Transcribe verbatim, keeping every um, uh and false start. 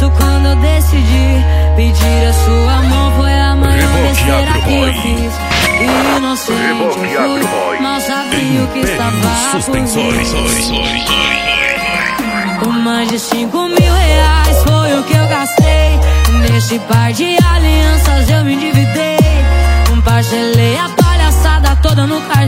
certo quando eu decidi pedir a sua mão. Foi a maior besteira que eu fiz. E inocente eu fui, mal sabia o que estava por vir. Com mais de cinco mil reais foi o que eu gastei. Nesse par de alianças eu me endividei. Parcelei a palhaçada toda no cartão.